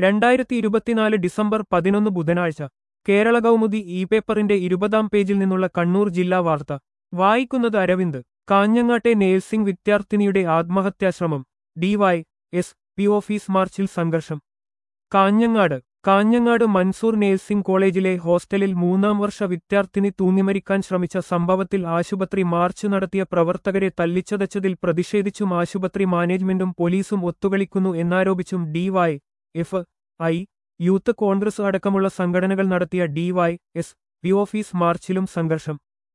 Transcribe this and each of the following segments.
2024 December 11 ബുധനാഴ്ച കേരള കൗമുദി പേപ്പറിന്റെ 20-ാം പേജിൽ നിന്നുള്ള കണ്ണൂർ ജില്ലാ വാർത്ത വായിക്കുന്നത് അരവിന്ദ്. കാഞ്ഞങ്ങാട്ടെ നേഴ്സിംഗ് വിദ്യാർത്ഥിനിയുടെ ആത്മഹത്യാശ്രമം. DY.SP ഓഫീസ് മാർച്ചിൽ സംഘർഷം. കാഞ്ഞങ്ങാട് മൻസൂർ നേഴ്സിംഗ് കോളേജിലെ ഹോസ്റ്റലിൽ 3-ാം വർഷ വിദ്യാർത്ഥിനി തൂങ്ങിമരിക്കാൻ ശ്രമിച്ച സംഭവത്തിൽ ആശുപത്രി മാർച്ച് നടത്തിയ പ്രവർത്തകരെ തല്ലിച്ചതച്ചതിൽ പ്രതിഷേധിച്ചും ആശുപത്രി മാനേജ്മെന്റും പോലീസും ഒത്തുകളിക്കുന്നു എന്നാരോപിച്ചും DY.FI യൂത്ത് കോൺഗ്രസ് അടക്കമുള്ള സംഘടനകൾ നടത്തിയ DY.SP ഓഫീസ് മാർച്ചിലും സംഘർഷം.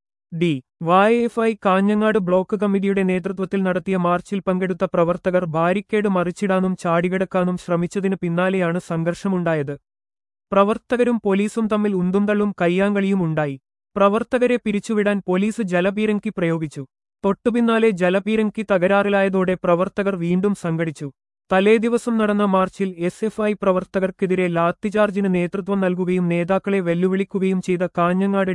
DY.FI കാഞ്ഞങ്ങാട് ബ്ലോക്ക് കമ്മിറ്റിയുടെ നേതൃത്വത്തിൽ നടത്തിയ മാർച്ചിൽ പങ്കെടുത്ത പ്രവർത്തകർ ബാരിക്കേഡ് മറിച്ചിടാനും ചാടികിടക്കാനും ശ്രമിച്ചതിനു പിന്നാലെയാണ് സംഘർഷമുണ്ടായത്. പ്രവർത്തകരും പോലീസും തമ്മിൽ ഉന്തുംതള്ളും കയ്യാങ്കളിയും ഉണ്ടായി. പ്രവർത്തകരെ പിരിച്ചുവിടാൻ പോലീസ് ജലപീരങ്കി പ്രയോഗിച്ചു. തൊട്ടുപിന്നാലെ ജലപീരങ്കി തകരാറിലായതോടെ പ്രവർത്തകർ വീണ്ടും സംഘടിച്ചു. തലേദിവസം നടന്ന മാർച്ചിൽ SFI പ്രവർത്തകർക്കെതിരെ ലാത്തിചാർജിന് നേതൃത്വം നൽകുകയും നേതാക്കളെ വെല്ലുവിളിക്കുകയും ചെയ്ത കാഞ്ഞങ്ങാട്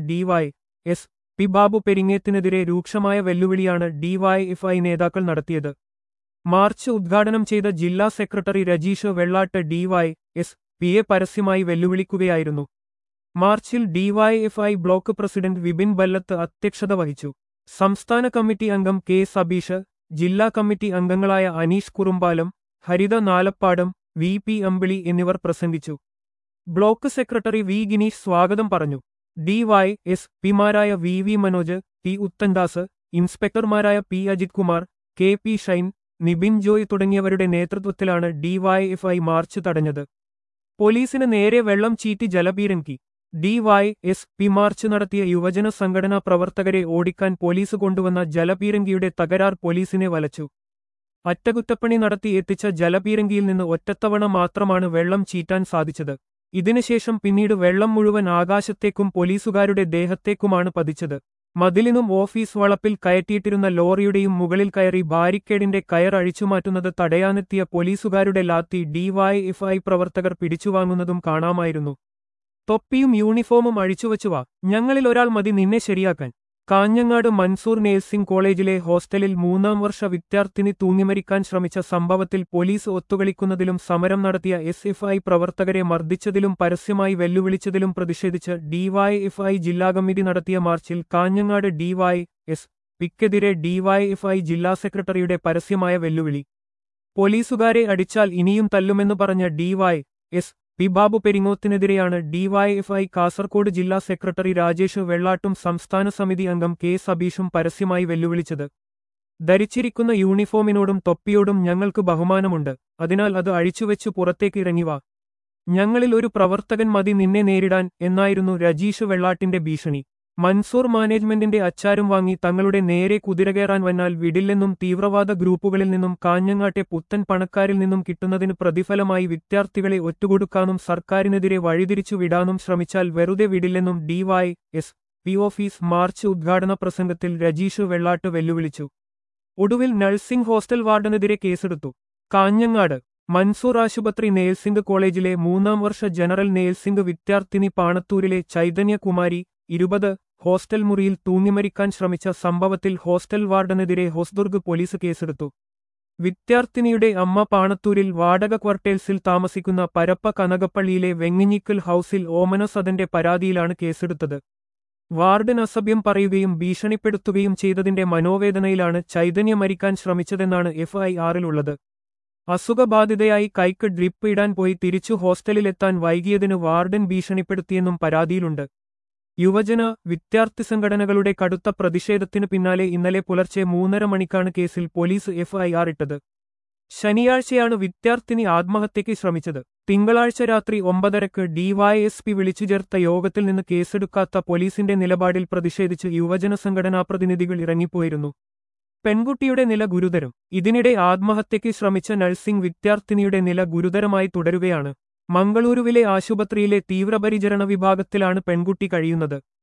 DY.SP ബാബു പെരിങ്ങേത്തിനെതിരെ രൂക്ഷമായ വെല്ലുവിളിയാണ് DY.FI നേതാക്കൾ നടത്തിയത്. മാർച്ച് ഉദ്ഘാടനം ചെയ്ത ജില്ലാ സെക്രട്ടറി രജീഷ് വെള്ളാട്ട് DY.SPയെ പരസ്യമായി വെല്ലുവിളിക്കുകയായിരുന്നു. മാർച്ചിൽ DY.FI block president Vipin Ballath അധ്യക്ഷത വഹിച്ചു. സംസ്ഥാന കമ്മിറ്റി അംഗം K സബീഷ്, ജില്ലാ കമ്മിറ്റി അംഗങ്ങളായ അനീഷ് കുറുമ്പാലം, ഹരിത നാലപ്പാടം, VP അമ്പിളി എന്നിവർ പ്രസംഗിച്ചു. ബ്ലോക്ക് സെക്രട്ടറി V ഗിനീഷ് സ്വാഗതം പറഞ്ഞു. DY.SP-മാരായ VV Manoj, T ഉത്തൻദാസ്, ഇൻസ്പെക്ടർമാരായ P Ajith Kumar, KP Shine, Nibin Joy തുടങ്ങിയവരുടെ നേതൃത്വത്തിലാണ് DY.FI മാർച്ച് തടഞ്ഞത്. പോലീസിന് നേരെ വെള്ളം ചീറ്റി ജലപീരങ്കി. DY.SP മാർച്ച് നടത്തിയ യുവജന സംഘടനാ പ്രവർത്തകരെ ഓടിക്കാൻ പോലീസ് കൊണ്ടുവന്ന ജലപീരങ്കിയുടെ തകരാർ പോലീസിനെ വലച്ചു. അറ്റകുറ്റപ്പണി നടത്തി എത്തിച്ച ജലപീരങ്കിയിൽ നിന്ന് ഒറ്റത്തവണ മാത്രമാണ് വെള്ളം ചീറ്റാൻ സാധിച്ചത്. ഇതിനുശേഷം പിന്നീട് വെള്ളം മുഴുവൻ ആകാശത്തേക്കും പോലീസുകാരുടെ ദേഹത്തേക്കുമാണ് പതിച്ചത്. മതിലിനും ഓഫീസ് വളപ്പിൽ കയറ്റിയിട്ടിരുന്ന ലോറിയുടെയും മുകളിൽ കയറി ബാരിക്കേഡിന്റെ കയർ അഴിച്ചുമാറ്റുന്നത് തടയാനെത്തിയ പോലീസുകാരുടെ ലാത്തി DY.FI പ്രവർത്തകർ പിടിച്ചുവാങ്ങുന്നതും കാണാമായിരുന്നു. തൊപ്പിയും യൂണിഫോമും അഴിച്ചുവച്ചുവാ, ഞങ്ങളിൽ ഒരാൾ മതി നിന്നെ ശരിയാക്കാൻ. കാഞ്ഞങ്ങാട് മൻസൂർ നേഴ്സിംഗ് കോളേജിലെ ഹോസ്റ്റലിൽ 3-ാം വർഷ വിദ്യാർത്ഥിനി തൂങ്ങിമരിക്കാൻ ശ്രമിച്ച സംഭവത്തിൽ പോലീസ് ഒത്തുകളിക്കുന്നതിലും സമരം നടത്തിയ SFI പ്രവർത്തകരെ മർദ്ദിച്ചതിലും പരസ്യമായി വെല്ലുവിളിച്ചതിലും പ്രതിഷേധിച്ച് DY.FI ജില്ലാ കമ്മിറ്റി നടത്തിയ മാർച്ചിൽ കാഞ്ഞങ്ങാട് DY.SPക്കെതിരെ DY.FI ജില്ലാ സെക്രട്ടറിയുടെ പരസ്യമായ വെല്ലുവിളി. പോലീസുകാരെ അടിച്ചാൽ ഇനിയും തല്ലുമെന്ന് പറഞ്ഞ DY.SP ബാബു പെരിങ്ങോത്തിനെതിരെയാണ് DY.FI കാസർകോട് ജില്ലാ സെക്രട്ടറി രാജേഷ് വെള്ളാട്ടും സംസ്ഥാന സമിതി അംഗം K സബീഷും പരസ്യമായി വെല്ലുവിളിച്ചത്. ധരിച്ചിരിക്കുന്ന യൂണിഫോമിനോടും തൊപ്പിയോടും ഞങ്ങൾക്ക് ബഹുമാനമുണ്ട്, അതിനാൽ അത് അഴിച്ചുവെച്ചു പുറത്തേക്ക് ഇറങ്ങിവാ. ഞങ്ങളിൽ ഒരു പ്രവർത്തകൻ മതി നിന്നെ നേരിടാൻ എന്നായിരുന്നു രജീഷ് വെള്ളാട്ടിന്റെ ഭീഷണി. മൻസൂർ മാനേജ്മെന്റിന്റെ അച്ചാരും വാങ്ങി തങ്ങളുടെ നേരെ കുതിരകയറാൻ വന്നാൽ വിടില്ലെന്നും തീവ്രവാദ ഗ്രൂപ്പുകളിൽ നിന്നും കാഞ്ഞങ്ങാട്ടെ പുത്തൻ പണക്കാരിൽ നിന്നും കിട്ടുന്നതിന് പ്രതിഫലമായി വിദ്യാർത്ഥികളെ ഒറ്റുകൊടുക്കാനും സർക്കാരിനെതിരെ വഴിതിരിച്ചു വിടാനും ശ്രമിച്ചാൽ വെറുതെ വിടില്ലെന്നും DY.SP ഓഫീസ് മാർച്ച് ഉദ്ഘാടന പ്രസംഗത്തിൽ രജീഷ് വെള്ളാട്ട് വെല്ലുവിളിച്ചു. ഒടുവിൽ നഴ്സിംഗ് ഹോസ്റ്റൽ വാർഡനെതിരെ കേസെടുത്തു. കാഞ്ഞങ്ങാട് മൻസൂർ ആശുപത്രി നേഴ്സിംഗ് കോളേജിലെ 3-ാം വർഷ ജനറൽ നേഴ്സിംഗ് വിദ്യാർത്ഥിനി പാണത്തൂരിലെ ചൈതന്യകുമാരി 20 ഹോസ്റ്റൽ മുറിയിൽ തൂങ്ങിമരിക്കാൻ ശ്രമിച്ച സംഭവത്തിൽ ഹോസ്റ്റൽ വാർഡനെതിരെ ഹോസ്ദുർഗ് പോലീസ് കേസെടുത്തു. വിദ്യാർത്ഥിനിയുടെ അമ്മ പാണത്തൂരിൽ വാടക ക്വാർട്ടേഴ്സിൽ താമസിക്കുന്ന പരപ്പ കനകപ്പള്ളിയിലെ വെങ്ങിഞ്ഞിക്കൽ ഹൌസിൽ ഓമന സദന്റെ പരാതിയിലാണ് കേസെടുത്തത്. വാർഡൻ അസഭ്യം പറയുകയും ഭീഷണിപ്പെടുത്തുകയും ചെയ്തതിന്റെ മനോവേദനയിലാണ് ചൈതന്യ മരിക്കാൻ ശ്രമിച്ചതെന്നാണ് FIR-ലുള്ളത്. അസുഖബാധിതയായി കൈക്ക് ഡ്രിപ്പ് ഇടാൻ പോയി തിരിച്ചു ഹോസ്റ്റലിലെത്താൻ വൈകിയതിന് വാർഡൻ ഭീഷണിപ്പെടുത്തിയെന്നും പരാതിയിലുണ്ട്. യുവജന വിദ്യാർത്ഥി സംഘടനകളുടെ കടുത്ത പ്രതിഷേധത്തിനു പിന്നാലെ ഇന്നലെ പുലർച്ചെ 3:30 മണിക്കാണ് കേസിൽ പോലീസ് FIR ഇട്ടത്. ശനിയാഴ്ചയാണ് വിദ്യാർത്ഥിനി ആത്മഹത്യയ്ക്ക് ശ്രമിച്ചത്. തിങ്കളാഴ്ച രാത്രി 9:30 DY.SP വിളിച്ചുചേർത്ത യോഗത്തിൽ നിന്ന് കേസെടുക്കാത്ത പോലീസിന്റെ നിലപാടിൽ പ്രതിഷേധിച്ച് യുവജന സംഘടനാ പ്രതിനിധികൾ ഇറങ്ങിപ്പോയിരുന്നു. പെൺകുട്ടിയുടെ നില ഗുരുതരം. ഇതിനിടെ ആത്മഹത്യയ്ക്ക് ശ്രമിച്ച നഴ്സിംഗ് വിദ്യാർത്ഥിനിയുടെ നില ഗുരുതരമായി തുടരുകയാണ്. മംഗളൂരുവിലെ ആശുപത്രിയിലെ തീവ്രപരിചരണ വിഭാഗത്തിലാണ് പെൺകുട്ടി കഴിയുന്നത്.